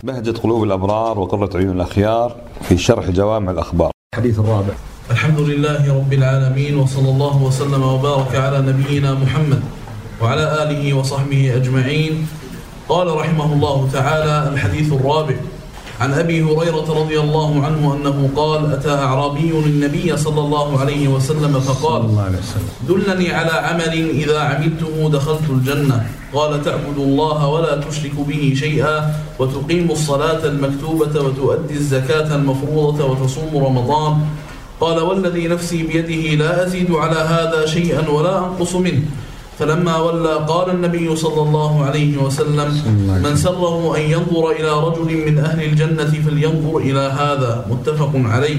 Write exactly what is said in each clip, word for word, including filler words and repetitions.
بهجة قلوب الأبرار وقرة عيون الأخيار في شرح جوامع الأخبار. الحديث الرابع. الحمد لله رب العالمين، وصلى الله وسلم وبارك على نبينا محمد وعلى آله وصحبه أجمعين. قال رحمه الله تعالى: الحديث الرابع. عن أبي هريرة رضي الله عنه أنه قال: أتى أعرابي النبي صلى الله عليه وسلم فقال: دلني على عمل إذا عملته دخلت الجنة. قال: تعبد الله ولا تشرك به شيئا، وتقيم الصلاة المكتوبة، وتؤدي الزكاة المفروضة، وتصوم رمضان. قال: والذي نفسي بيده لا أزيد على هذا شيئا ولا أنقص منه. فلما ولى قال النبي صلى الله عليه وسلم: من سره أن ينظر إلى رجل من أهل الجنة فلينظر إلى هذا. متفق عليه.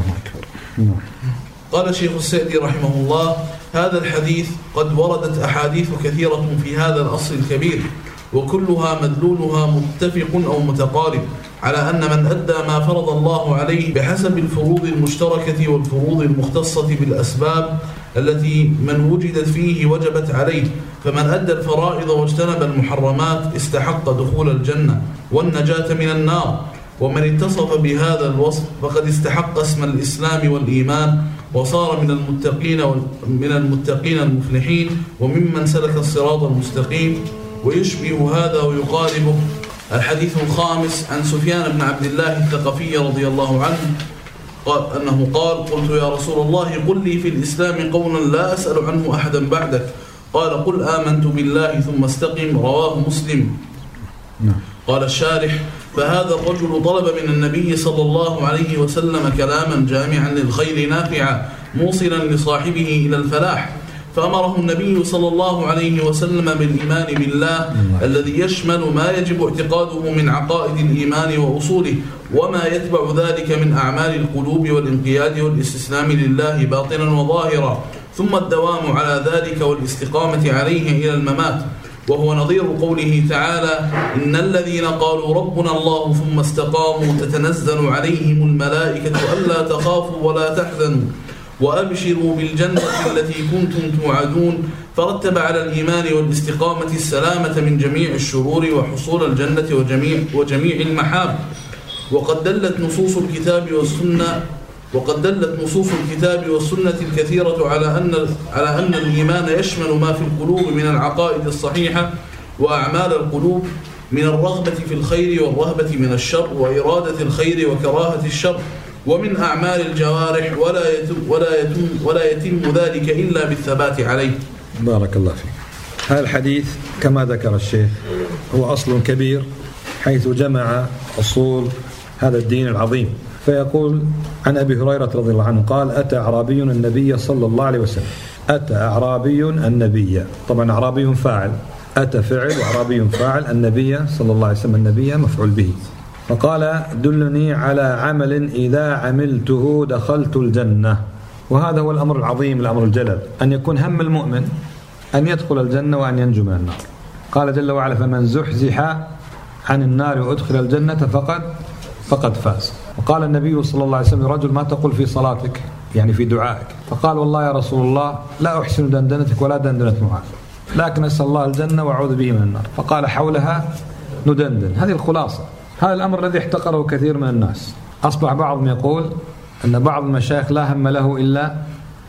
قال شيخ السعدي رحمه الله: هذا الحديث قد وردت أحاديث كثيرة في هذا الأصل الكبير، وكلها مدلولها متفق أو متقارب على أن من أدى ما فرض الله عليه بحسب الفروض المشتركة والفروض المختصة بالأسباب التي من وجدت فيه وجبت عليه، فمن أدى الفرائض واجتنب المحرمات استحق دخول الجنة والنجاة من النار. ومن اتصف بهذا الوصف فقد استحق اسم الإسلام والإيمان، وصار من المتقين من المتقين المفلحين، وممن سلك الصراط المستقيم. ويشبه هذا ويقاربه الحديث الخامس عن سفيان بن عبد الله الثقفي رضي الله عنه قال أنه قال: قلت يا رسول الله قل لي في الإسلام قولا لا أسأل عنه أحدا بعدك. قال: قل آمنت بالله ثم استقم. رواه مسلم. قال الشارح: فهذا الرجل طلب من النبي صلى الله عليه وسلم كلاما جامعا للخير نافعا موصلا لصاحبه إلى الفلاح، فأمره النبي صلى الله عليه وسلم بالإيمان بالله الذي يشمل ما يجب اعتقاده من عقائد الإيمان وأصوله، وما يتبع ذلك من أعمال القلوب والانقياد والاستسلام لله باطنا وظاهرا، ثم الدوام على ذلك والاستقامة عليه إلى الممات. وهو نظير قوله تعالى: إن الذين قالوا ربنا الله ثم استقاموا تتنزل عليهم الملائكة ألا تخافوا ولا تحزنوا وأبشروا بالجنة التي كنتم توعدون. فرتب على الإيمان والاستقامة السلامة من جميع الشرور وحصول الجنة وجميع, وجميع المحاب. وقد دلت نصوص الكتاب والسنة وقد دلت نصوص الكتاب والسنة الكثيرة على أن على أن الإيمان يشمل ما في القلوب من العقائد الصحيحة وأعمال القلوب من الرغبة في الخير والرهبة من الشر وإرادة الخير وكراهة الشر، ومن أعمال الجوارح، ولا يتم ولا يتم ولا يتم ذلك إلا بالثبات عليه. بارك الله فيك. هذا الحديث كما ذكر الشيخ هو أصل كبير حيث جمع أصول هذا الدين العظيم. فيقول عن أبي هريرة رضي الله عنه قال: أتى أعرابي النبي صلى الله عليه وسلم. أتى أعرابي النبي، طبعا أعرابي فاعل، أتى فعل وأعرابي فاعل، النبي صلى الله عليه وسلم النبي مفعول به. فقال: دلني على عمل إذا عملته دخلت الجنة. وهذا هو الأمر العظيم، الأمر الجلل، أن يكون هم المؤمن أن يدخل الجنة وأن ينجو من النار. قال جل وعلا: فمن زحزح عن النار وأدخل الجنة فقد فقد فاز. وقال النبي صلى الله عليه وسلم: رجل ما تقول في صلاتك، يعني في دعائك؟ فقال: والله يا رسول الله لا أحسن دندنتك ولا دندنة معاذ، لكن أسأل الله الجنة وأعوذ به من النار. فقال: حولها ندندن. هذه الخلاصة. هذا الأمر الذي احتقره كثير من الناس. أصبح بعضهم يقول أن بعض المشايخ لا هم له إلا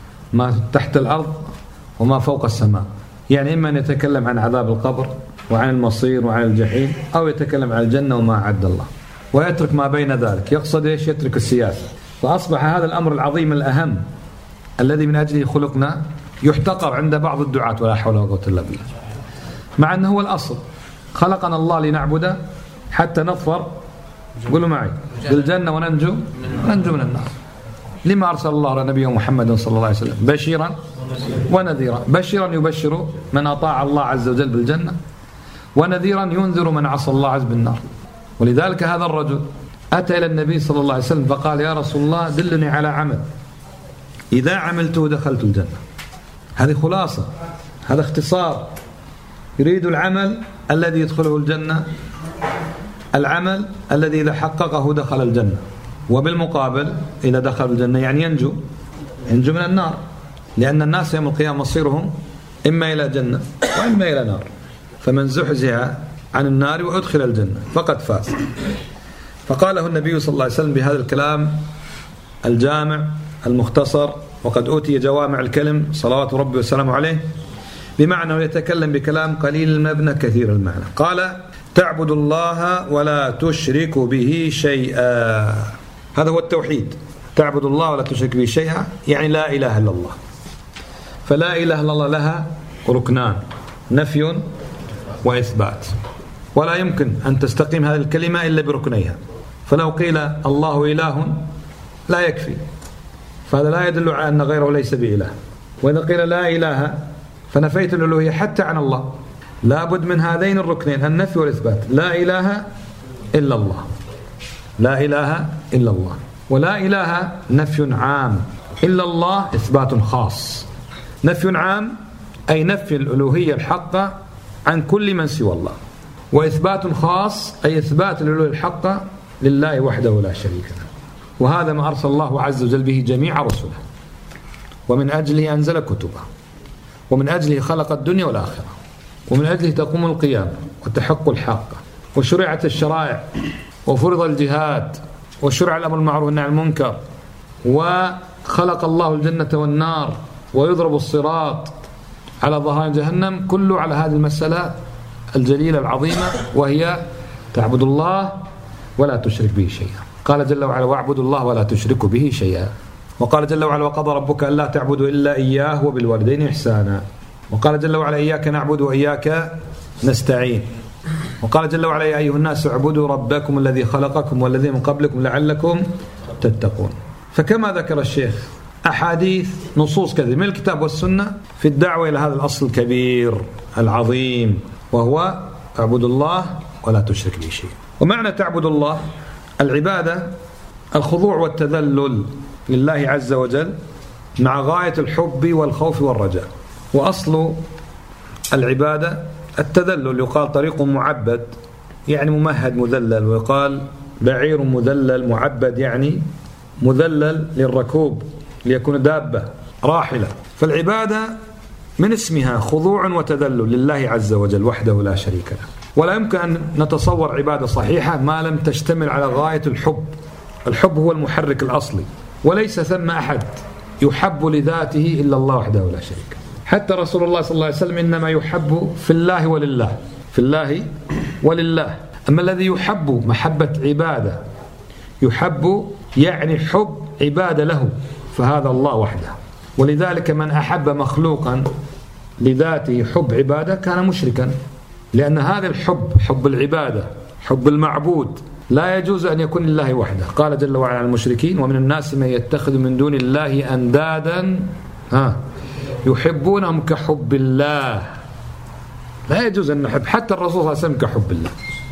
ما تحت الأرض وما فوق السماء، يعني إما أن يتكلم عن عذاب القبر وعن المصير وعن الجحيم، أو يتكلم عن الجنة وما أعد الله، ويترك ما بين ذلك. يقصد إيش؟ يترك السياسة. فأصبح هذا الأمر العظيم الأهم الذي من أجله خلقنا يحتقر عند بعض الدعاة، ولا حول ولا قوة إلا بالله، مع أنه هو الأصل. خلقنا الله لنعبده حتى نظفر، قولوا معي، بالجنة وننجو ننجو من النار. لما أرسل الله نبيه محمد صلى الله عليه وسلم بشيرا ونذيرا. بشيرا يبشر من أطاع الله عز وجل بالجنة، ونذيرا ينذر من عصى الله عز بالنار. ولذلك هذا الرجل أتى إلى النبي صلى الله عليه وسلم فقال: يا رسول الله دلني على عمل إذا عملته دخلت الجنة. هذه خلاصة، هذا اختصار. يريد العمل الذي يدخله الجنة، العمل الذي إذا حققه دخل الجنة، وبالمقابل إذا دخل الجنة يعني ينجو ينجو من النار، لأن الناس يوم القيامة مصيرهم إما إلى جنة وإما إلى نار. فمن زحزح عن النار وأدخل الجنة فقد فاز. فقاله النبي صلى الله عليه وسلم بهذا الكلام الجامع المختصر، وقد أوتي جوامع الكلم صلوات ربي وسلامه عليه، بمعنى يتكلم بكلام قليل المبنى كثير المعنى. قال: تعبد الله ولا تشرك به شيئا. هذا هو التوحيد، تعبد الله ولا تشرك به شيئا، يعني لا إله إلا الله. فلا إله إلا الله لها ركنان: نفي وإثبات، ولا يمكن أن تستقيم هذه الكلمة إلا بركنيها. فلو قيل الله إله لا يكفي، فهذا لا يدل على أن غيره ليس بإله. وإذا قيل لا إله فنفيت الألوهية حتى عن الله. لا بد من هذين الركنين، النفي والإثبات. لا إله إلا الله، لا إله إلا الله. ولا إله نفي عام، إلا الله إثبات خاص. نفي عام أي نفي الألوهية الحقة عن كل من سوى الله، وإثبات خاص أي إثبات الألوهية الحقة لله وحده لا شريك له. وهذا ما أرسل الله عز وجل به جميع رسله، ومن أجله أنزل كتبه، ومن أجله خلق الدنيا والآخرة، ومن أجله تقوم القيامة وتحق الحاقة، وشرعت الشرائع، وفرض الجهاد، وشرع الأمر بالمعروف والنهي عن المنكر، وخلق الله الجنة والنار، ويضرب الصراط على ظهر جهنم، كله على هذه المسألة الجليلة العظيمة، وهي تعبد الله ولا تشرك به شيئا. قال جل وعلا: واعبدوا الله ولا تشركوا به شيئا. وقال جل وعلا: وقضى ربك ألا تعبدوا إلا إياه وبالوالدين إحسانا. وقال جل وعلا: إياك نعبد وإياك نستعين. وقال جل وعلا: يا أيها الناس اعبدوا ربكم الذي خلقكم والذين من قبلكم لعلكم تتقون. فكما ذكر الشيخ أحاديث نصوص كثيرة من الكتاب والسنة في الدعوة إلى هذا الأصل الكبير العظيم، وهو اعبد الله ولا تشرك به شيء. ومعنى تعبد الله العبادة الخضوع والتذلل لله عز وجل مع غاية الحب والخوف والرجاء. وأصل العبادة التذلل، يقال طريق معبد يعني ممهد مذلل، ويقال بعير مذلل معبد يعني مذلل للركوب ليكون دابة راحلة. فالعبادة من اسمها خضوع وتذلل لله عز وجل وحده لا شريك له. ولا يمكن أن نتصور عبادة صحيحة ما لم تشتمل على غاية الحب. الحب هو المحرك الأصلي، وليس ثم أحد يحب لذاته إلا الله وحده لا شريك له. حتى رسول الله صلى الله عليه وسلم إنما يحب في الله ولله، في الله ولله. أما الذي يحب محبة عبادة، يحب يعني حب عبادة له، فهذا الله وحده. ولذلك من أحب مخلوقا لذاته حب عبادة كان مشركا، لأن هذا الحب حب العبادة حب المعبود لا يجوز أن يكون لله وحده. قال جل وعلا عن المشركين: ومن الناس من يتخذ من دون الله أندادا ها يحبونهم كحب الله. لا يجوز أن نحب حتى الرسول صلى الله عليه وسلم كحب الله.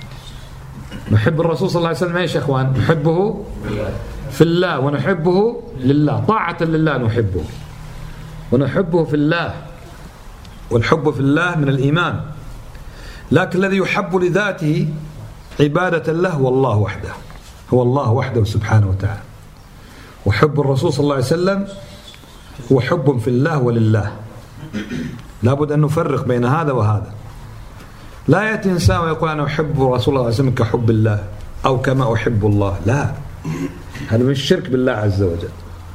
نحب الرسول صلى الله عليه وسلم ايش يا اخوان؟ نحبه في الله ونحبه لله، طاعة لله نحبه ونحبه في الله، والحب في الله من الإيمان. لكن الذي يحب لذاته عبادة له هو الله وحده، هو الله وحده سبحانه وتعالى. وحب الرسول صلى الله عليه وسلم هو حب في الله ولله. لابد أن نفرق بين هذا وهذا. لا يأتي إنسان ويقول أنا أحب رسول الله صلى الله عليه وسلم كحب الله أو كما أحب الله، لا، هذا من الشرك بالله عز وجل.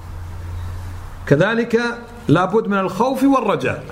كذلك لابد من الخوف والرجاء.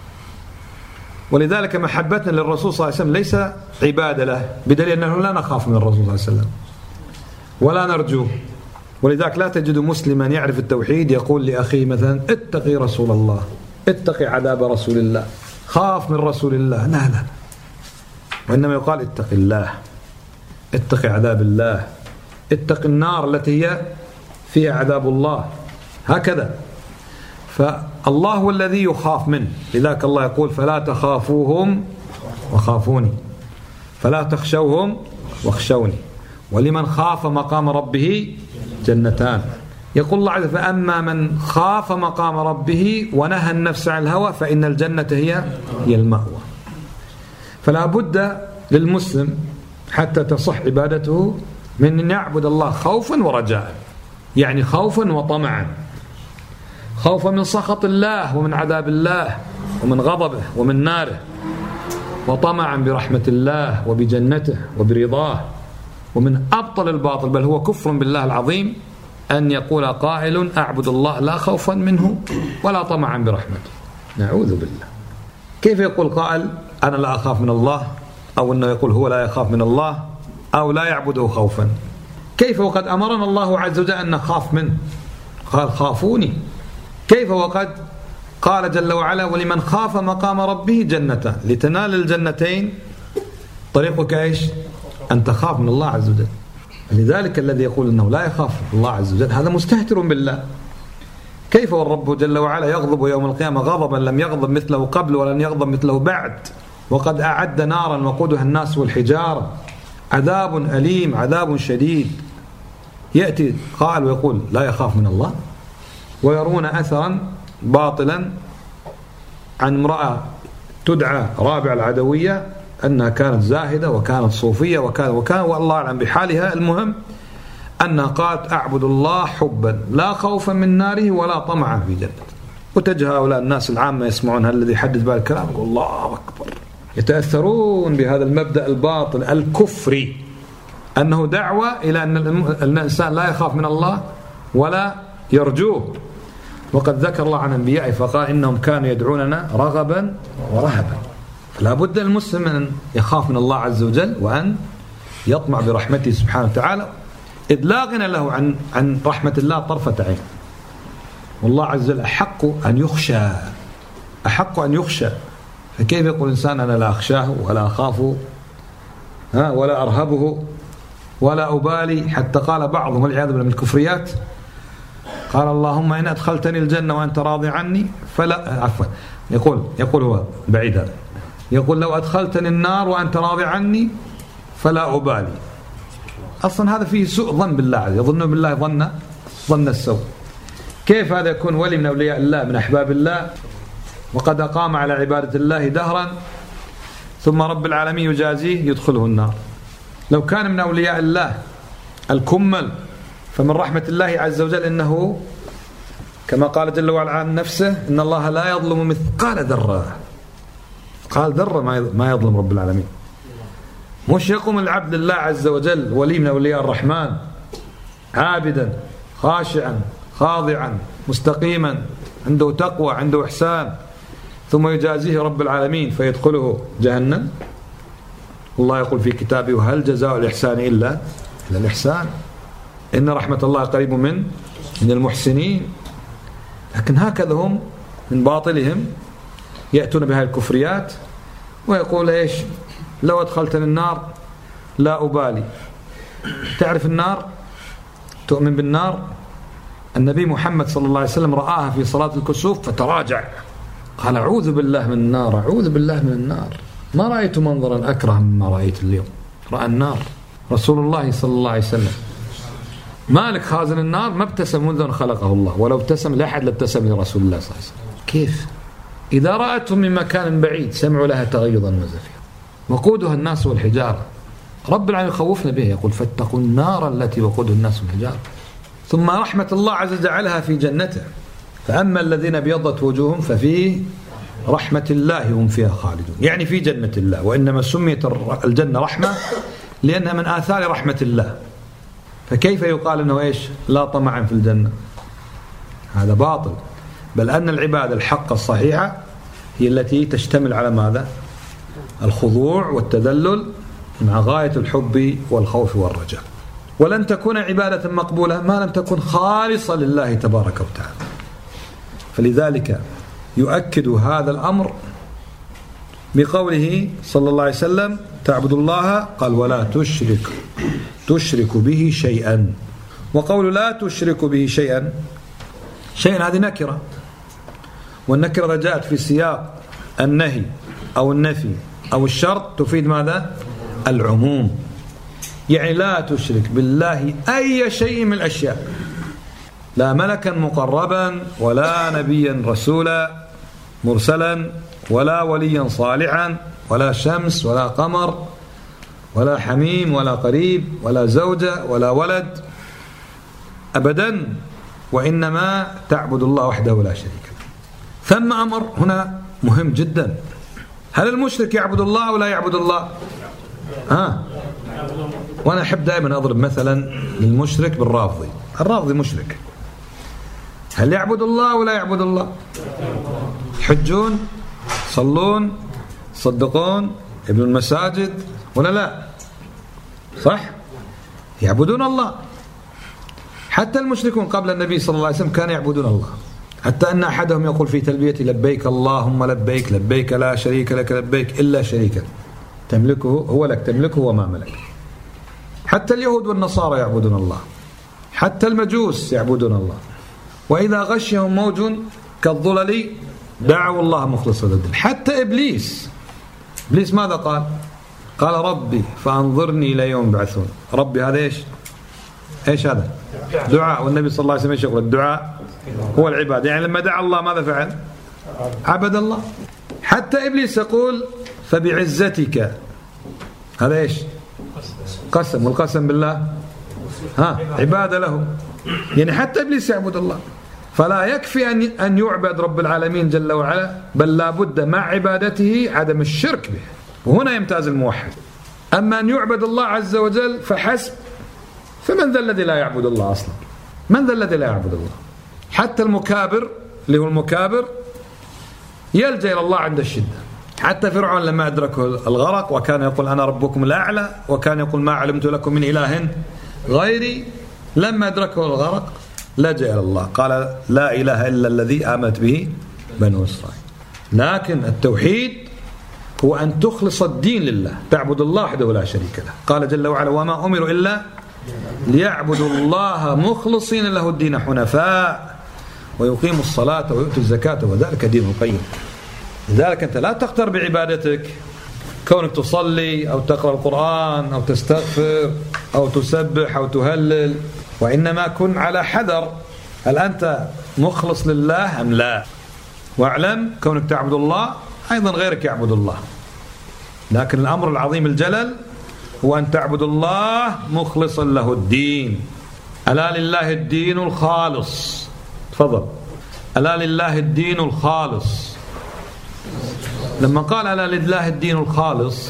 ولذلك محبتنا للرسول صلى الله عليه وسلم ليس عبادة له، بدليل أنه لا نخاف من الرسول صلى الله عليه وسلم ولا نرجوه. ولذلك لا تجد مسلما يعرف التوحيد يقول لأخيه مثلا اتقي رسول الله، اتقي عذاب رسول الله، خاف من رسول الله، لا لا، وإنما يقال اتق الله، اتقي عذاب الله، اتق النار التي هي فيها عذاب الله، هكذا. فالله هو الذي يخاف منه، لذلك الله يقول فلا تخافوهم وخافوني، فلا تخشوهم واخشوني، ولمن خاف مقام ربه جنتان. يقول الله عز وجل فأما من خاف مقام ربه ونهى النفس عن الهوى فإن الجنة هي هي المأوى. فلا بد للمسلم حتى تصح عبادته من أن يعبد الله خوفا ورجاء، يعني خوفا وطمعا، خوفا من سخط الله ومن عذاب الله ومن غضبه ومن ناره، وطمعا برحمة الله وبجنته وبرضاه ومن أبطل الباطل بل هو كفر بالله العظيم أن يقول قائل أعبد الله لا خوفا منه ولا طمعا برحمته. نعوذ بالله. كيف يقول قائل أنا لا أخاف من الله، أو أنه يقول هو لا يخاف من الله أو لا يعبده خوفا؟ كيف وقد أمرنا الله عز وجل أن نخاف منه؟ قال خافوني. كيف وقد قال جل وعلا ولمن خاف مقام ربه جنتان، لتنال الجنتين طريقك إيش؟ أن تخاف من الله عز وجل. لذلك الذي يقول أنه لا يخاف الله عز وجل هذا مستهتر بالله. كيف والرب جل وعلا يغضب يوم القيامة غضبا لم يغضب مثله قبل ولن يغضب مثله بعد، وقد أعد نارا وقودها الناس والحجارة، عذاب أليم عذاب شديد. يأتي قائل ويقول لا يخاف من الله، ويرون أثرا باطلا عن امرأة تدعى رابع العدوية أنها كانت زاهدة وكانت صوفية وكان وكان والله أعلم بحالها. المهم أنها قالت أعبد الله حبا لا خوفا من ناره ولا طمعا في جنته. وتجه هؤلاء الناس العامة يسمعون الذي يحدث بهذا الكلام يقول الله أكبر، يتأثرون بهذا المبدأ الباطل الكفري، أنه دعوة إلى أن الإنسان لا يخاف من الله ولا يرجوه. وقد ذكر الله عن أنبيائه فقال إنهم كانوا يدعوننا رغبا ورهبا. فلا بد المسلم أن يخاف من الله عز وجل وأن يطمع برحمته سبحانه وتعالى، إذ لا غنى له عن عن رحمة الله طرفة عين. والله عز وجل أحق أن يخشى، أحق أن يخشى. فكيف يقول الإنسان أنا لا أخشاه ولا أخافه ها ولا أرهبه ولا أبالي؟ حتى قال بعضهم والعياذ بالله من الكفريات قال اللهم إن أدخلتني الجنة وأنت راضي عني فلا عفوا يقول يقول هو بعيد هذا يقول لو أدخلتني النار وأنت راضي عني فلا أبالي. أصلا هذا فيه سوء ظن بالله، يظن بالله ظن ظن السوء. كيف هذا يكون ولي من أولياء الله من أحباب الله وقد أقام على عبادة الله دهرا ثم رب العالمين يجازيه يدخله النار؟ لو كان من أولياء الله الكمل فمن رحمة الله عز وجل إنه كما قال جل وعلا عن نفسه إن الله لا يظلم مثقال ذرة. قال ذرة ما يظلم رب العالمين. مش يقوم العبد لله عز وجل ولي من أولياء الرحمن عابدا خاشعا خاضعا مستقيما عنده تقوى عنده إحسان ثم يجازيه رب العالمين فيدخله جهنم؟ الله يقول في كتابه وهل جزاء الإحسان إلا إلا الإحسان، إن رحمة الله قريب من من المحسنين. لكن هكذا هم من باطلهم يأتون بهذه الكفريات ويقول إيش لو أدخلتني النار لا أبالي. تعرف النار؟ تؤمن بالنار؟ النبي محمد صلى الله عليه وسلم رآها في صلاة الكسوف فتراجع قال أعوذ بالله من النار أعوذ بالله من النار. ما رأيت منظرا أكره مما رأيت اليوم. رأى النار رسول الله صلى الله عليه وسلم. مالك خازن النار ما ابتسم منذ أن خلقه الله، ولو ابتسم لأحد لابتسم لرسول الله صلى الله عليه وسلم. كيف؟ إذا رأتهم من مكان بعيد سمعوا لها تغيظا وزفيرا وقودها الناس والحجارة. رب العالمين يخوفنا به يقول فاتقوا النار التي وقودها الناس والحجارة. ثم رحمة الله عز وجل جعلها في جنته، فأما الذين ابيضت وجوههم ففي رحمة الله هم فيها خالدون، يعني في جنة الله. وإنما سميت الجنة رحمة لأنها من آثار رحمة الله. فكيف يقال أنه إيش لا طمعا في الجنة؟ هذا باطل. بل أن العبادة الحق الصحيحة هي التي تشتمل على ماذا؟ الخضوع والتذلل مع غاية الحب والخوف والرجاء. ولن تكون عبادة مقبولة ما لم تكن خالصة لله تبارك وتعالى. فلذلك يؤكد هذا الأمر بقوله صلى الله عليه وسلم تعبد الله قال ولا تشرك تشرك به شيئا. وقول لا تشرك به شيئا شيئا هذه نكرة، والنكرة جاءت في سياق النهي أو النفي أو الشرط تفيد ماذا؟ العموم. يعني لا تشرك بالله أي شيء من الأشياء، لا ملكا مقربا ولا نبيا رسولا مرسلا ولا وليا صالحا ولا شمس ولا قمر ولا حميم ولا قريب ولا زوجة ولا ولد أبدا، وإنما تعبد الله وحده لا شريك له. ثم أمر هنا مهم جدا، هل المشرك يعبد الله أو لا يعبد الله؟ ها وأنا أحب دائما أضرب مثلا للمشرك بالرافضي. الرافضي مشرك، هل يعبد الله ولا يعبد الله؟ يحجون، يصلون، يصدقون، يبنون المساجد ولا لا؟ صح؟ يعبدون الله. حتى المشركون قبل النبي صلى الله عليه وسلم كانوا يعبدون الله، حتى أن أحدهم يقول في تلبية لبيك اللهم لبيك لبيك لا شريك لك لبيك إلا شريكا تملكه هو لك تملكه وما ملك. حتى اليهود والنصارى يعبدون الله، حتى المجوس يعبدون الله. وإذا غشهم موج كالظلل دعوا الله مخلصا له الدين. حتى إبليس إبليس ماذا قال؟ قال ربي فأنظرني إلى يوم يبعثون. ربي هذا إيش؟ إيش هذا؟ دعاء. والنبي صلى الله عليه وسلم إيش يقول؟ الدعاء هو العبادة. يعني لما دعا الله ماذا فعل؟ عبد الله. حتى إبليس يقول فبعزتك، هذا إيش؟ قسم، والقسم بالله ها عبادة له. يعني حتى إبليس يعبد الله. فلا يكفي أن أن يعبد رب العالمين جل وعلا، بل لا بد مع عبادته عدم الشرك به، وهنا يمتاز الموحد. أما أن يعبد الله عز وجل فحسب، فمن ذا الذي لا يعبد الله أصلا؟ من ذا الذي لا يعبد الله؟ حتى المكابر اللي هو المكابر يلجأ إلى الله عند الشدة. حتى فرعون لما أدركه الغرق وكان يقول أنا ربكم الأعلى، وكان يقول ما علمت لكم من إله غيري، لما أدركه الغرق لجأ إلى الله، قال لا إله إلا الذي آمنت به بنو إسرائيل. لكن التوحيد هو أن تخلص الدين لله، تعبد الله وحده لا شريك له. قال جل وعلا وما أمروا إلا ليعبدوا الله مخلصين له الدين حنفاء ويقيموا الصلاة ويؤتوا الزكاة وذلك دين القيم. لذلك أنت لا تختار بعبادتك كونك تصلي أو تقرأ القرآن أو تستغفر أو تسبح أو تهلل، وإنما كن على حذر، هل أنت مخلص لله أم لا؟ واعلم كونك تعبد الله أيضا غيرك يعبد الله، لكن الأمر العظيم الجلل هو أن تعبد الله مخلصا له الدين. ألا لله الدين الخالص. تفضل. ألا لله الدين الخالص. لما قال ألا لله الدين الخالص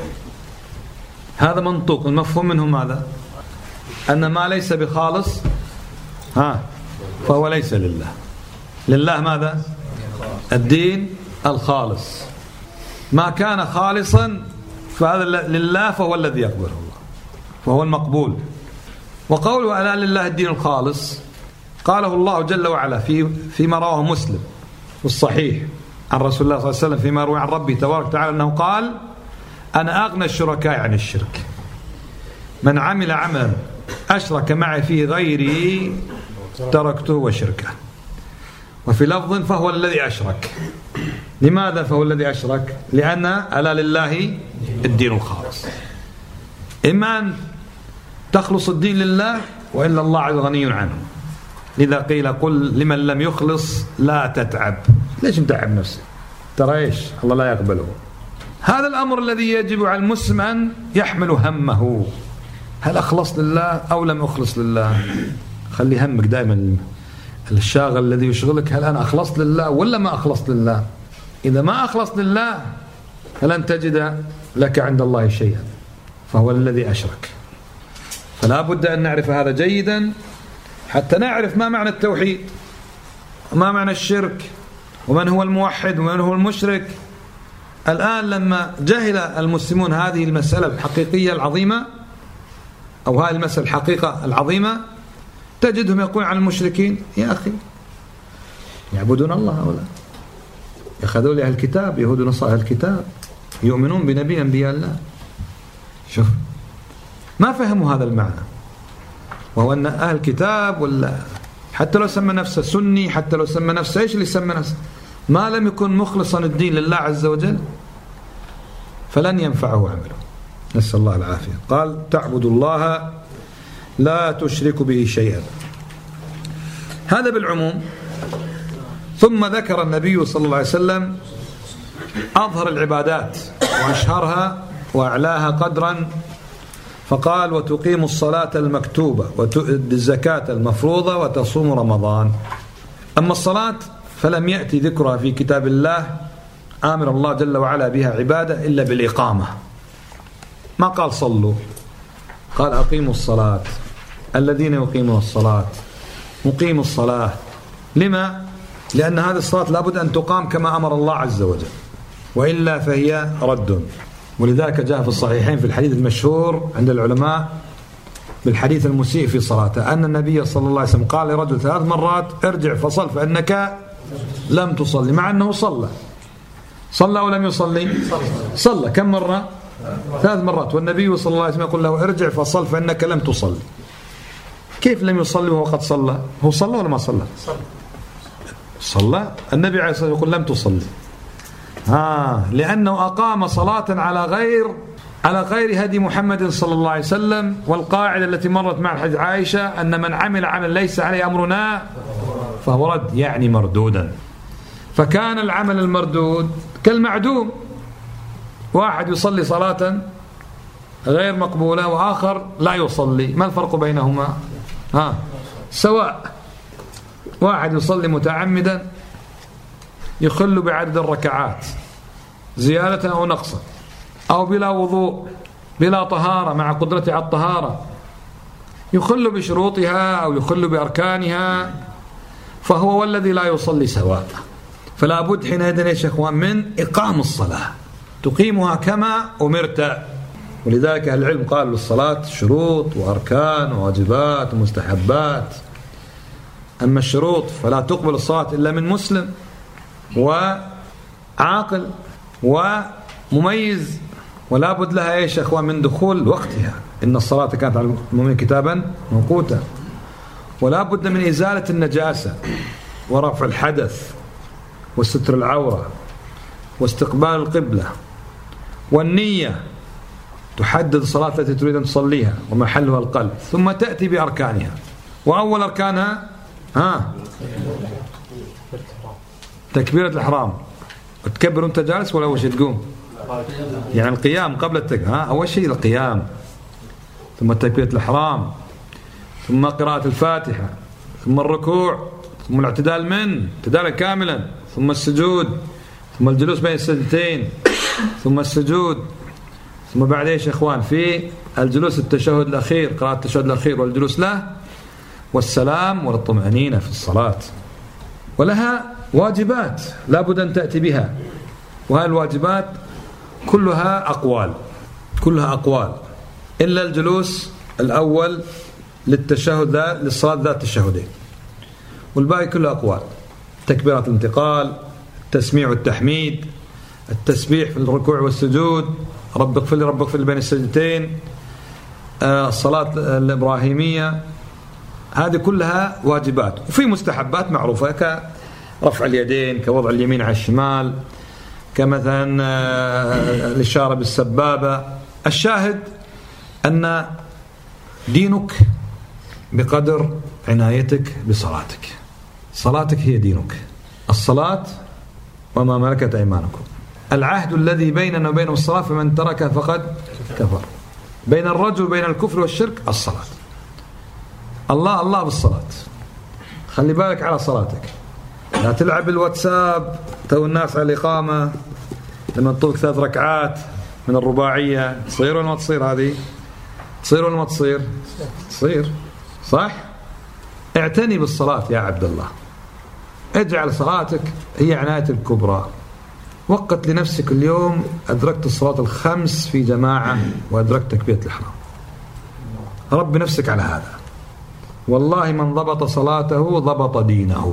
هذا منطوق، المفهوم منه ماذا؟ أن ما ليس بخالص ها فهو ليس لله. لله ماذا؟ الدين الخالص. ما كان خالصا فهذا لله فهو الذي يقبله الله، فهو المقبول. وقوله ألا لله الدين الخالص قاله الله جل وعلا في فيما رواه مسلم في الصحيح عن رسول الله صلى الله عليه وسلم فيما روى عن ربه تبارك وتعالى أنه قال أنا أغنى الشركاء عن الشرك، من عمل عملا أشرك معي فيه غيري تركته وشركه. وفي لفظ فهو الذي أشرك. لماذا فهو الذي أشرك؟ لأن ألا لله الدين الخالص. إما أن تخلص الدين لله وإلا الله عز غني عنه. لذا قيل قل لمن لم يخلص لا تتعب. ليش متعب نفسك؟ ترى إيش الله لا يقبله. هذا الأمر الذي يجب على المسلم أن يحمل همه، هل أخلص لله أو لم أخلص لله؟ خلي همك دائما الشاغل الذي يشغلك، هل أنا أخلصت لله ولا ما أخلصت لله؟ إذا ما أخلصت لله فلن تجد لك عند الله شيئا، فهو الذي أشرك. فلا بد أن نعرف هذا جيدا حتى نعرف ما معنى التوحيد وما معنى الشرك ومن هو الموحد ومن هو المشرك. الآن لما جهل المسلمون هذه المسألة الحقيقية العظيمة أو هذه المسألة الحقيقة العظيمة تجدهم يقول عن المشركين يا أخي يعبدون الله هؤلاء، يأخذوا لي أهل الكتاب، يهود ونصارى أهل الكتاب يؤمنون بنبي أنبياء الله. شوف ما فهموا هذا المعنى، وهو أن أهل الكتاب ولا حتى لو سمى نفسه سني، حتى لو سمى نفسه إيش اللي سمى نفسه، ما لم يكن مخلصا الدين لله عز وجل فلن ينفعه عمله. نسأل الله العافية. قال تعبد الله لا تشرك به شيئا، هذا بالعموم. ثم ذكر النبي صلى الله عليه وسلم أظهر العبادات وأشهرها وأعلاها قدرا، فقال وتقيم الصلاة المكتوبة وتؤدي الزكاة المفروضة وتصوم رمضان. أما الصلاة فلم يأتي ذكرها في كتاب الله آمر الله جل وعلا بها عبادة إلا بالإقامة، ما قال صلوا، قال أقيموا الصلاة، الذين يقيمون الصلاة، مقيم الصلاة. لما؟ لأن هذه الصلاة لابد أن تقام كما أمر الله عز وجل، وإلا فهي رد. ولذلك جاء في الصحيحين في الحديث المشهور عند العلماء بالحديث المسيء في صلاته أن النبي صلى الله عليه وسلم قال لرجل ثلاث مرات ارجع فصل فإنك لم تصلي، مع أنه صلى. صلى أو لم يصلي؟ صلى. كم مرة؟ ثلاث مرات. والنبي صلى الله عليه وسلم يقول له ارجع فصل فإنك لم تصلي. كيف لم يصلي وهو قد صلى؟ هو صلى ولا ما صلى؟ صلى. النبي عليه الصلاة والسلام يقول لم تصلي. ها لأنه أقام صلاة على غير على غير هدي محمد صلى الله عليه وسلم. والقاعدة التي مرت مع الحديث عائشة أن من عمل عمل ليس عليه أمرنا فهو رد، يعني مردودا. فكان العمل المردود كالمعدوم، واحد يصلي صلاة غير مقبولة وآخر لا يصلي، ما الفرق بينهما؟ ها سواء. واحد يصلي متعمدا يخل بعدد الركعات زيادة أو نقصا، أو بلا وضوء بلا طهارة مع قدرته على الطهارة، يخل بشروطها أو يخل بأركانها، فهو والذي لا يصلي سواء. فلا بد حينئذ يا شيخوان من إقام الصلاة، تقيمها كما أمرت. ولذلك أهل العلم قالوا للصلاة شروط وأركان وواجبات ومستحبات. أما الشروط فلا تقبل الصلاة إلا من مسلم وعاقل ومميز، ولا بد لها يا شيخوان من دخول وقتها. إن الصلاة كانت على المؤمنين كتابا موقوتا. ولا بد من إزالة النجاسة ورفع الحدث وستر العورة واستقبال القبلة، والنية تحدد الصلاة التي تريد أن تصليها ومحلها القلب، ثم تأتي بأركانها. وأول أركانها ها تكبيرة الإحرام. تكبر أنت جالس ولا أول شيء تقوم؟ يعني القيام قبل التكبير. ها أول شيء القيام، ثم تكبيرة الإحرام، ثم قراءة الفاتحة، ثم الركوع، ثم الاعتدال من اعتدالا كاملا، ثم السجود، ثم الجلوس بين السجدتين، ثم السجود، ثم بعد ايش يا اخوان في الجلوس التشهد الاخير، قراءة التشهد الاخير والجلوس له، والسلام والطمأنينة في الصلاة. ولها واجبات لا بد ان تأتي بها، وهذه الواجبات كلها أقوال كلها أقوال إلا الجلوس الأول للتشهد ذا للصلاة ذات التشهدين، والباقي كله أقوال. تكبيرات الانتقال، التسميع والتحميد، التسبيح في الركوع والسجود، رب اغفر لي رب اغفر لي بين السجدتين، الصلاة الإبراهيمية، هذه كلها واجبات. وفي مستحبات معروفة كرفع اليدين، كوضع اليمين على الشمال، كمثلا الإشارة بالسبابة. الشاهد أن دينك بقدر عنايتك بصلاتك. صلاتك هي دينك. الصلاة وما ملكت أيمانكم. العهد الذي بيننا وبينهم الصلاة، فمن تركها فقد كفر. بين الرجل وبين الكفر والشرك الصلاة. الله الله بالصلاة. خلي بالك على صلاتك، لا تلعب بالواتساب تو الناس على الإقامة لما تطلق ثلاث ركعات من الرباعية. تصير ولا ما تصير؟ هذه تصير ولا ما تصير؟ تصير صح؟ اعتني بالصلاة يا عبد الله، اجعل صلاتك هي عناية الكبرى. وقت لنفسك اليوم أدركت الصلاة الخمس في جماعة وأدركت تكبيرة الإحرام. رب نفسك على هذا. والله من ضبط صلاته ضبط دينه.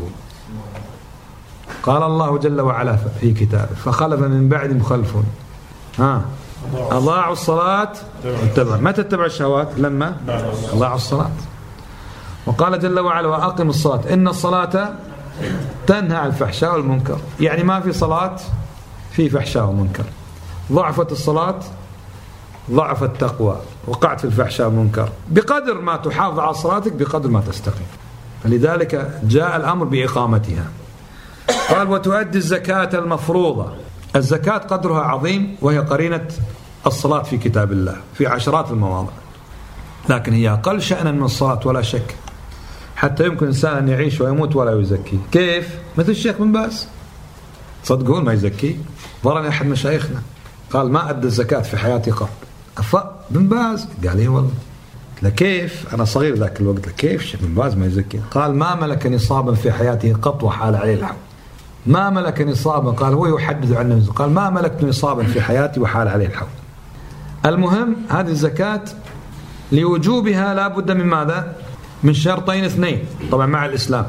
قال الله جل وعلا في كتابه: فخلف من بعدهم خلف ها أضاعوا الصلاة واتبعوا. متى اتبعوا الشهوات؟ لما أضاعوا الصلاة. وقال جل وعلا: وأقم الصلاة إن الصلاة تنهى عن الفحشاء والمنكر. يعني ما في صلاة في فحشاء ومنكر. ضعفت الصلاة ضعف التقوى، وقعت في الفحشاء والمنكر. بقدر ما تحافظ على صلاتك بقدر ما تستقيم. فلذلك جاء الأمر بإقامتها. قال: وتؤدي الزكاة المفروضة. الزكاة قدرها عظيم، وهي قرينة الصلاة في كتاب الله في عشرات المواضع، لكن هي أقل شأنا من الصلاة ولا شك. حتى يمكن إنسان أن يعيش ويموت ولا يزكي. كيف؟ مثل الشيخ بن باز، صدقون ما يزكي. ضرني أحد مشايخنا قال: ما أدى الزكاة في حياتي قط. أفا بن باز؟ قال: إيه والله. كيف؟ أنا صغير ذاك الوقت، كيف شيخ بن باز ما يزكي؟ قال ما ملك نصابا في حياته قط وحال عليه الحول. ما ملك نصابا، قال هو يحدث عن نفسه، قال ما ملكت نصابا في حياتي وحال عليه الحول. المهم هذه الزكاة لوجوبها لا بد من ماذا؟ من شرطين اثنين طبعا مع الإسلام.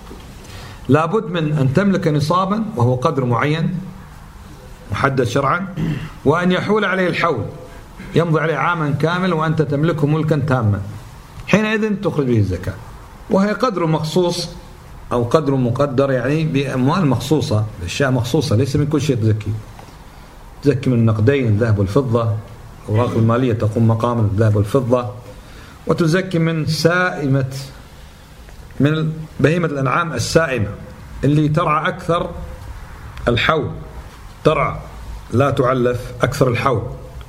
لا بد من أن تملك نصابا وهو قدر معين محدد شرعا، وأن يحول عليه الحول يمضي عليه عاما كامل وأنت تملكه ملكا تاما، حينئذ تخرج به الزكاة. وهي قدر مخصوص أو قدر مقدر، يعني بأموال مخصوصة، بأشياء مخصوصة، ليس من كل شيء تزكي. تزكي من النقدين الذهب والفضة، الأوراق المالية تقوم مقام الذهب والفضة، وتزكي من سائمة، من بهيمة الأنعام السائمة اللي ترعى أكثر الحول، ترعى لا تعلف أكثر الحول.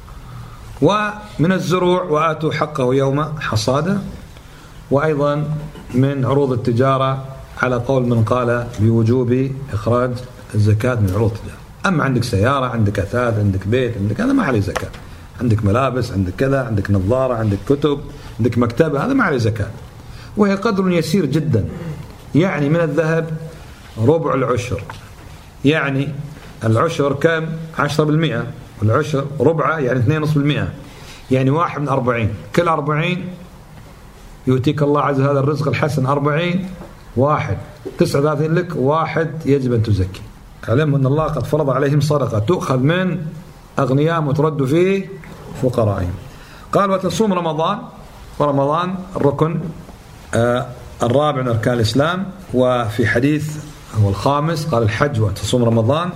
ومن الزروع وآتوا حقه يوم حصاده، وأيضا من عروض التجارة على قول من قال بوجوب إخراج الزكاة من عروض التجارة. أما عندك سيارة، عندك أثاث، عندك بيت، عندك هذا ما عليه زكاة. عندك ملابس، عندك كذا، عندك نظارة، عندك كتب، عندك مكتبة، هذا ما عليه زكاة. وهي قدر يسير جدا، يعني من الذهب ربع العشر، يعني العشر كم؟ عشرة بالمئة، والعشر ربعه يعني اثنين ونصف بالمئة، يعني واحد من أربعين. كل أربعين يؤتيك الله عز وجل هذا الرزق الحسن، أربعين واحد تسعة وثلاثين لك، واحد يجب أن تزكي. علم أن الله قد فرض عليهم صدقة تؤخذ من أغنياء وترد فيه فقرائهم. قال وتصوم رمضان، ورمضان الركن آه الرابع من أركان الإسلام. وفي حديث هو الخامس قال الحج وتصوم رمضان.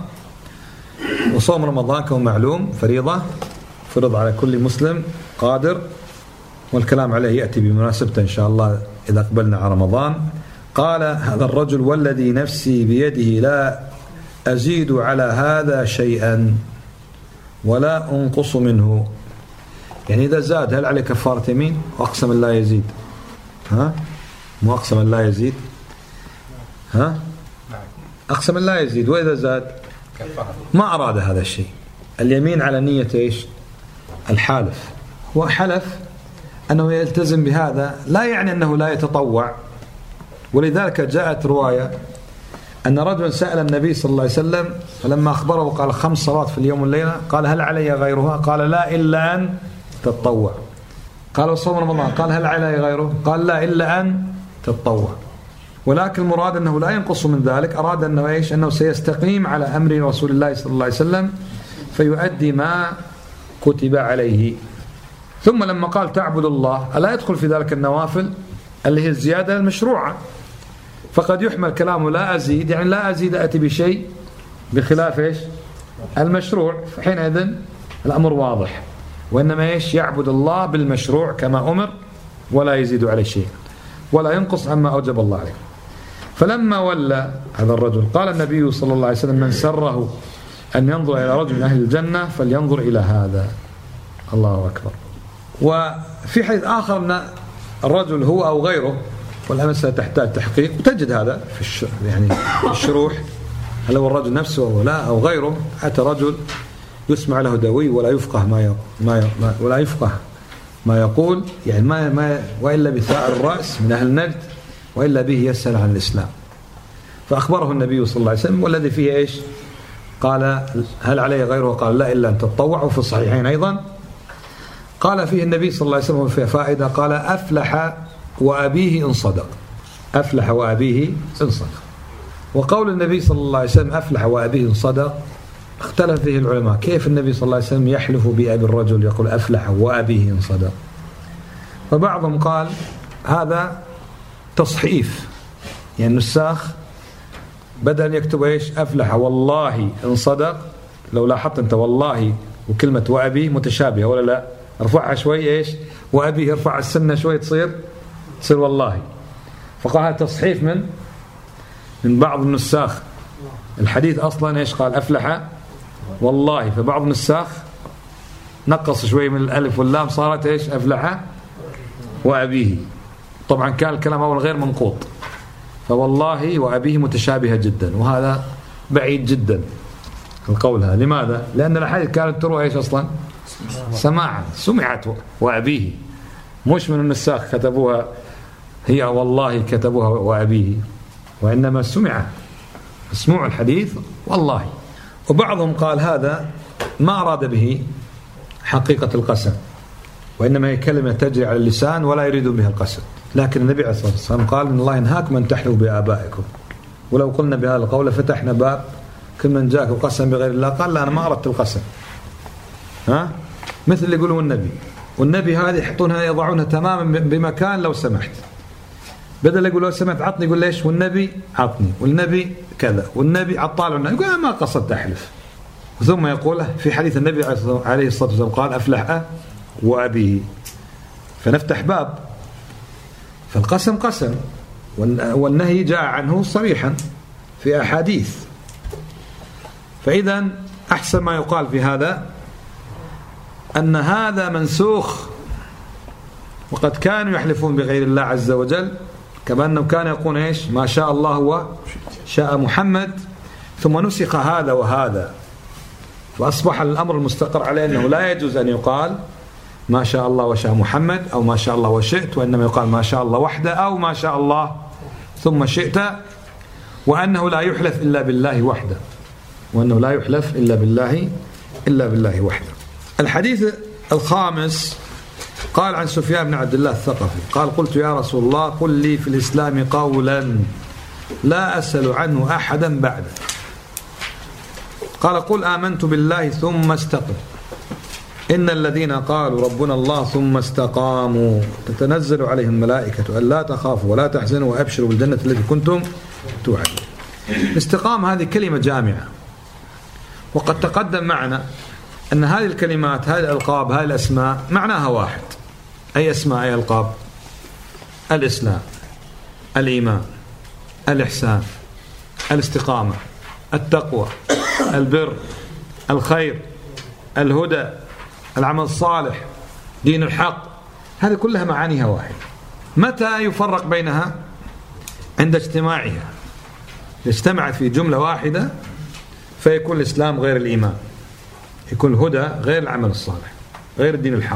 وصوم رمضان كما معلوم فريضة، فرض على كل مسلم قادر، والكلام عليه يأتي بمناسبته إن شاء الله إذا قبلنا على رمضان. قال هذا الرجل والذي نفسي بيده لا أزيد على هذا شيئا ولا أنقص منه. يعني إذا زاد هل عليه كفارة يمين؟ وأقسم الله يزيد، ها؟ مو أقسم الله يزيد، ها؟ أقسم الله يزيد. وإذا زاد ما أراد هذا الشيء. اليمين على نية إيش؟ الحالف. هو حلف أنه يلتزم بهذا، لا يعني أنه لا يتطوع. ولذلك جاءت رواية أن رجلا سأل النبي صلى الله عليه وسلم فلما أخبره قال خمس صلوات في اليوم والليلة، قال هل علي غيرها؟ قال لا إلا أن تتطوع. قال وصوم رمضان، قال هل علي غيره؟ قال لا إلا أن تتطوع. ولكن المراد أنه لا ينقص من ذلك، أراد أنه إيش؟ أنه سيستقيم على أمر رسول الله صلى الله عليه وسلم فيؤدي ما كتب عليه. ثم لما قال تعبد الله، ألا يدخل في ذلك النوافل اللي هي الزيادة المشروعة؟ فقد يحمل كلامه لا أزيد، يعني لا أزيد أتي بشيء بخلاف إيش؟ المشروع، فحينئذ الأمر واضح. وإنما إيش؟ يعبد الله بالمشروع كما أمر ولا يزيد عليه شيء ولا ينقص عما أوجب الله عليه. فلما ولى هذا الرجل قال النبي صلى الله عليه وسلم من سره أن ينظر إلى رجل من أهل الجنة فلينظر إلى هذا. الله أكبر. وفي حديث آخر أن الرجل هو أو غيره، والأمثلة تحتاج تحقيق، وتجد هذا في الش... يعني الشروح، هل هو الرجل نفسه أو لا أو غيره. أتى رجل يسمع له دوي ولا يفقه ما, ي... ما, ي... ما ولا يفقه ما يقول، يعني ما, ما وإلا بثائر الرأس من أهل نجد، وإلا به يسأل عن الإسلام. فأخبره النبي صلى الله عليه وسلم والذي فيه إيش؟ قال هل عليه غيره؟ قال لا إلا أن تتطوع. وفي الصحيحين أيضا قال فيه النبي صلى الله عليه وسلم فيه فائدة، قال أفلح وأبيه إن صدق. أفلح وأبيه إن صدق. وقول النبي صلى الله عليه وسلم أفلح وأبيه إن صدق اختلف فيه العلماء، كيف النبي صلى الله عليه وسلم يحلف بأبي الرجل يقول أفلح وأبيه إن صدق؟ فبعضهم قال هذا تصحيف، يعني النساخ بدل يكتب إيش؟ أفلح والله إن صدق، لو لاحظت أنت والله وكلمة وأبي متشابهة ولا لا؟ ارفعها شوي إيش؟ وأبي ارفع السنة شوي تصير تصير والله. فقال هذا تصحيف من من بعض النساخ. الحديث أصلا إيش قال؟ أفلح والله. فبعض النساخ نقص شوي من الألف واللام صارت إيش؟ أفلح وأبيه. طبعا كان الكلام أول غير منقوط، فوالله وأبيه متشابهة جدا، وهذا بعيد جدا القول هذا. لماذا؟ لأن الحديث كانت تروى إيش أصلا؟ سماعا، سمعت وأبيه، مش من النساخ كتبوها هي والله كتبوها وأبيه، وإنما سمع مسموع الحديث والله. وبعضهم قال هذا ما أراد به حقيقة القسم، وإنما هي كلمة تجري على اللسان ولا يريد بها القسم. لكن النبي عليه الصلاة والسلام قال إن الله ينهاكم أن تحلفوا بآبائكم، ولو قلنا بهذا القول فتحنا باب كل من جاءك القسم بغير الله قال لا أنا ما أردت القسم. ها مثل اللي يقولوا النبي، والنبي هذه يحطونها يضعونها تماما بمكان لو سمحت، بدل يقول لو سمحت عطني يقول ليش والنبي عطني والنبي كذا والنبي عطال، يقول أنا ما قصدت أحلف. ثم يقوله في حديث النبي عليه الصلاة والسلام قال أفلح وأبيه، فنفتح باب. فالقسم قسم، والنهي جاء عنه صريحا في أحاديث. فإذا أحسن ما يقال في هذا أن هذا منسوخ، وقد كانوا يحلفون بغير الله عز وجل، كما أنه كان يقول إيش ما شاء الله وشاء محمد، ثم نسخ هذا وهذا، فأصبح الأمر المستقر عليه أنه لا يجوز أن يقال ما شاء الله وشاء محمد أو ما شاء الله وشئت، وإنما يقال ما شاء الله وحده أو ما شاء الله ثم شئت، وأنه لا يحلف إلا بالله وحده، وأنه لا يحلف إلا بالله إلا بالله وحده. الحديث الخامس قال عن سفيان بن عبد الله الثقفي قال قلت يا رسول الله قل لي في الإسلام قولا لا أسأل عنه أحدا بعده. قال قل آمنت بالله ثم استقم، إن الذين قالوا ربنا الله ثم استقاموا تتنزل عليهم الملائكة ألا تخافوا ولا تحزنوا وأبشروا بالجنة التي كنتم توعدون. الاستقام هذه كلمة جامعة، وقد تقدم معنا أن هذه الكلمات هذه الألقاب هذه الأسماء معناها واحد. أي أسماء أي ألقاب؟ الإسلام، الإيمان، الإحسان، الاستقامة، التقوى، البر، الخير، الهدى، العمل الصالح، دين الحق، هذه كلها معانيها واحد. متى يفرق بينها؟ عند اجتماعها، اجتمعت في جملة واحدة فيكون الإسلام غير الإيمان، يكون الهدى غير العمل الصالح غير الدين الحق،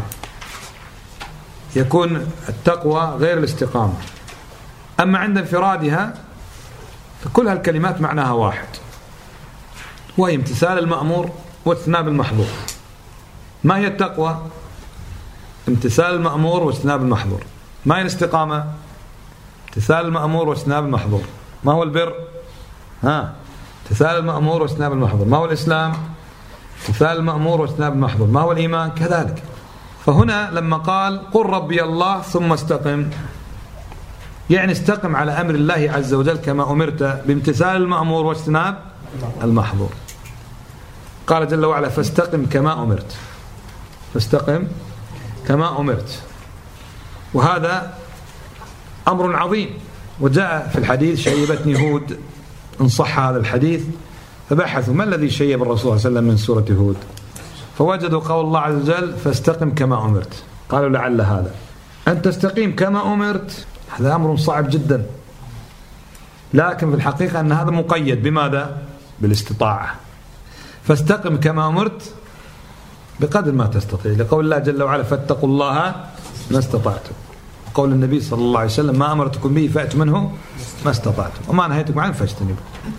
يكون التقوى غير الاستقامة. أما عند انفرادها فكل هالكلمات معناها واحد، وهي امتثال المأمور واجتناب المحظور. ما هي التقوى؟ امتثال المأمور واجتناب المحظور. ما هي الاستقامة؟ امتثال المأمور واجتناب المحظور. ما هو البر؟ ها امتثال المأمور واجتناب المحظور. ما هو الإسلام؟ امتثال المأمور واجتناب المحظور. ما هو الإيمان؟ كذلك. فهنا لما قال قل ربي الله ثم استقم، يعني استقم على أمر الله عز وجل كما أمرت بامتثال المأمور واجتناب المحظور. قال جل وعلا فاستقم كما أمرت، فاستقم كما أمرت. وهذا أمر عظيم. وجاء في الحديث شيبتني هود، إن صح هذا الحديث، فبحثوا ما الذي شيب الرسول صلى الله عليه وسلم من سورة هود، فوجدوا قول الله عز وجل فاستقم كما أمرت. قالوا لعل هذا أن تستقيم كما أمرت، هذا أمر صعب جدا، لكن في الحقيقة أن هذا مقيد بماذا؟ بالاستطاعة. فاستقم كما أمرت بقدر ما تستطيع، لقول الله جل وعلا فاتقوا الله ما استطعتم، قول النبي صلى الله عليه وسلم ما أمرتكم به فأتوا منه ما استطعتم وما نهيتكم عنه فاجتنبوا.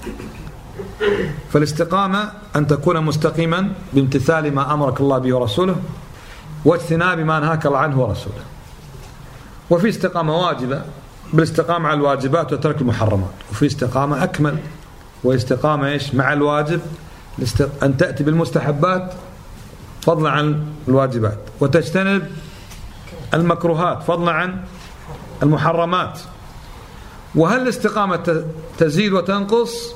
فالاستقامة أن تكون مستقيما بامتثال ما أمرك الله به ورسوله واجتناب ما نهاك الله عنه ورسوله. وفي استقامة واجبة بالاستقامة على الواجبات وترك المحرمات، وفي استقامة أكمل واستقامة إيش مع الواجب أن تأتي بالمستحبات فضلا عن الواجبات، وتجتنب المكروهات فضلا عن المحرمات. وهل الاستقامة تزيد وتنقص؟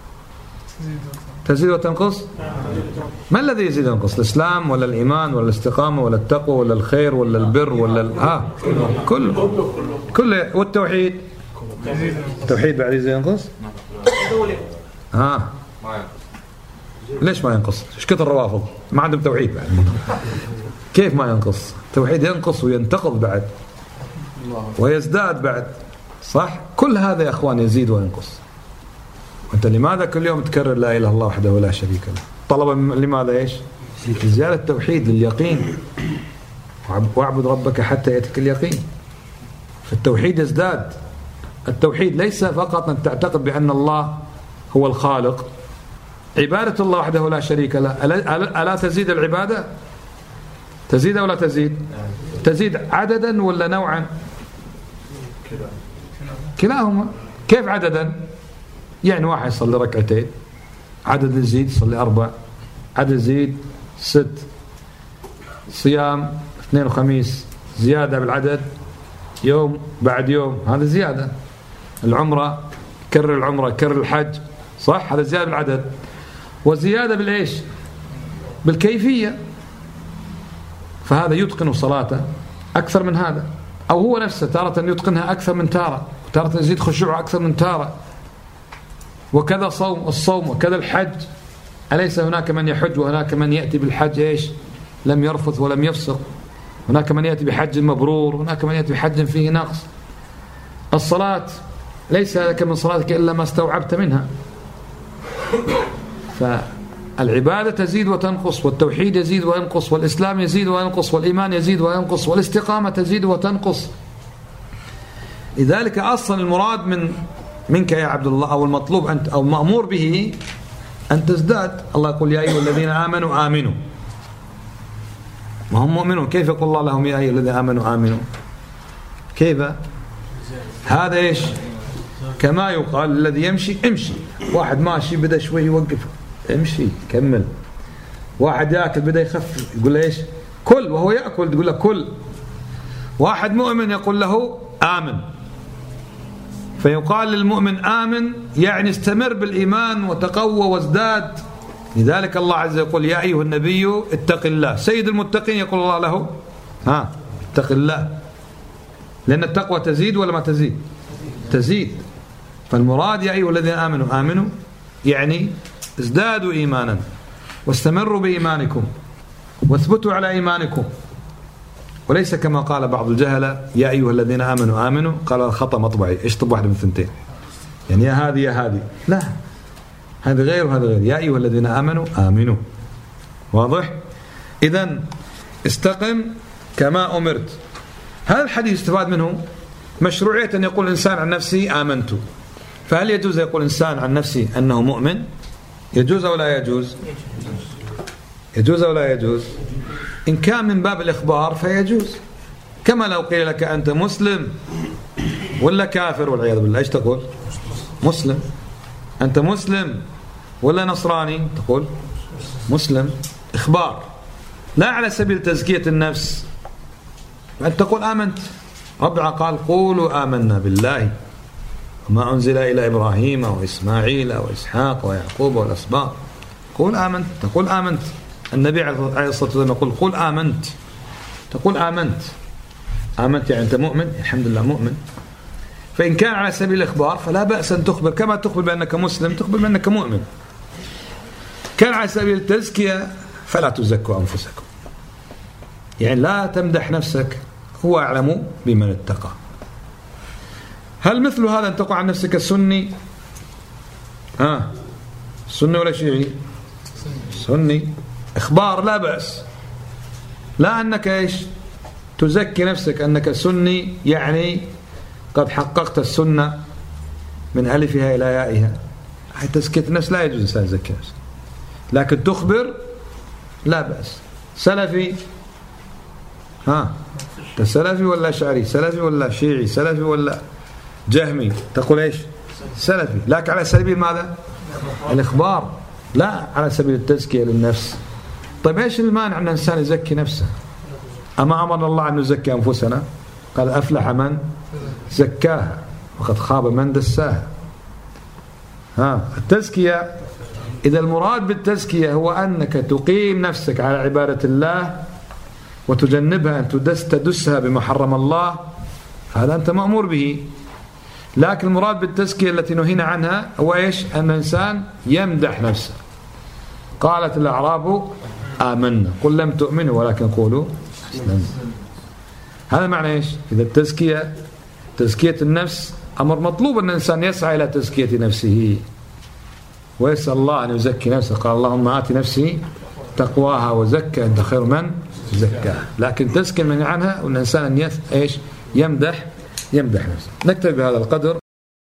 تزيد وتنقص؟ ما الذي يزيد وينقص؟ الإسلام ولا الإيمان ولا الاستقامة ولا التقوى ولا الخير ولا البر ولا ال... ها كله كله. والتوحيد التوحيد بعد يزيد وينقص؟ ها ليش ما ينقص؟ ايش كثر الروافض ما عندهم توحيد بعد؟ كيف ما ينقص؟ التوحيد ينقص وينتقض بعد ويزداد بعد، صح؟ كل هذا يا اخوان يزيد وينقص. انت لماذا كل يوم تكرر لا اله الا الله وحده لا شريك له؟ طلب لماذا ايش؟ زيادة التوحيد لليقين. واعبد ربك حتى يأتيك اليقين. فالتوحيد يزداد. التوحيد ليس فقط أن تعتقد بأن الله هو الخالق. عبادة الله وحده لا شريك له ألا تزيد العبادة؟ تزيد ولا تزيد؟ تزيد عددا ولا نوعا؟ كلاهما. كيف عددا؟ يعني واحد يصلي ركعتين، عدد يزيد يصلي أربع، عدد يزيد ست، صيام اثنين وخميس زيادة بالعدد، يوم بعد يوم هذا زيادة. العمرة كرر العمرة كرر الحج، صح؟ هذا زيادة بالعدد. وزيادة بالإيش؟ بالكيفية. فهذا يتقن صلاته أكثر من هذا، أو هو نفسه تارة يتقنها أكثر من تارة، تارة يزيد خشوعه أكثر من تارة. وكذا صوم الصوم وكذا الحج. أليس هناك من يحج وهناك من يأتي بالحج إيش؟ لم يرفث ولم يفسق. هناك من يأتي بحج مبرور، هناك من يأتي بحج فيه نقص. الصلاة ليس لك من صلاتك إلا ما استوعبت منها. فالعبادة تزيد وتنقص، والتوحيد يزيد وينقص، والإسلام يزيد وينقص، والإيمان يزيد وينقص، والاستقامة تزيد وتنقص. لذلك أصلا المراد من منك يا عبد الله، أو المطلوب أنت أو مأمور به أن تزداد. الله يقول يا أيها الذين آمنوا آمنوا، ما هم مؤمنون. كيف يقول الله لهم يا أيها الذين آمنوا آمنوا؟ كيف؟ هذا إيش؟ كما يقال الذي يمشي امشي. واحد ماشي بدأ شوي يوقف، امشي كمل. واحد يأكل بدأ يخفف، يقول له إيش؟ كل، وهو يأكل تقول له كل. واحد مؤمن يقول له آمن. فيقال للمؤمن آمن يعني استمر بالإيمان وتقوى وازداد. لذلك الله عز وجل يقول يا أيها النبي اتق الله. سيد المتقين يقول الله له ها اتق الله، لأن التقوى تزيد ولا ما تزيد؟ تزيد. فالمراد يا أيها الذين آمنوا آمنوا يعني ازدادوا إيمانا واستمروا بإيمانكم واثبتوا على إيمانكم، وليس كما قال بعض الجهلة يا أيها الذين آمنوا آمنوا، قال الخطأ مطبعي، اشطب واحدة من ثنتين، يعني يا هذه يا هذه، لا، هذا غير وهذا غير. يا أيها الذين آمنوا آمنوا. واضح؟ إذن استقم كما أمرت. هذا الحديث استفاد منه مشروعية أن يقول الإنسان عن نفسه آمنت. فهل يجوز يقول الإنسان عن نفسه أنه مؤمن؟ يجوز أو لا يجوز؟ يجوز أو لا يجوز؟ إن كان من باب الإخبار فيجوز، كما لو قيل لك أنت مسلم ولا كافر والعياذ بالله، إيش تقول؟ مسلم. أنت مسلم ولا نصراني؟ تقول مسلم. إخبار لا على سبيل تزكية النفس. أنت تقول آمنت. ربنا قال قولوا آمنا بالله وما أنزل إلى إبراهيم وإسماعيل وإسحاق ويعقوب والأسباط. قول آمنت. تقول آمنت. النبي عليه الصلاة والسلام يقول قل آمنت. تقول آمنت. آمنت يعني أنت مؤمن، الحمد لله مؤمن. فإن كان على سبيل الإخبار فلا بأس أن تخبر، كما تخبر بأنك مسلم تخبر بأنك مؤمن. كان على سبيل التزكية فلا تزكوا أنفسكم، يعني لا تمدح نفسك، هو أعلم بمن اتقى. هل مثل هذا أن تقول عن نفسك سني؟ ها سني ولا شيعي؟ سني. إخبار لا بأس، لا أنك إيش تزكي نفسك أنك سني يعني قد حققت السنة من ألفها إلى يائها. تزكية النفس لا يجوز الإنسان يزكي نفسه، لكن تخبر لا بأس. سلفي، ها سلفي ولا شعري؟ سلفي ولا شيعي؟ سلفي ولا جهمي؟ تقول إيش؟ سلفي، لكن على سبيل ماذا؟ الإخبار، لا على سبيل التزكية للنفس. طيب إيش المانع أن الإنسان يزكي نفسه؟ أما أمر الله أن نزكي أنفسنا؟ قال أفلح من زكاها وقد خاب من دساها. ها التزكية، إذا المراد بالتزكية هو أنك تقيم نفسك على عبادة الله وتجنبها أن تدس تدسها بما حرم الله، هذا أنت مأمور به. لكن المراد بالتزكية التي نهينا عنها هو إيش؟ أن الإنسان يمدح نفسه. قالت الأعراب آمنا قل لم تؤمنوا ولكن قولوا أسلمنا. هذا معنى إيش؟ إذا التزكية تزكية النفس أمر مطلوب أن الإنسان يسعى إلى تزكية نفسه ويسأل الله أن يزكي نفسه. قال اللهم آت نفسي تقواها وزكى أنت خير من زكاها، لكن تزكي من عنها والإنسان أن يث إيش يمدح يمدح نفسه. نكتفي بهذا القدر.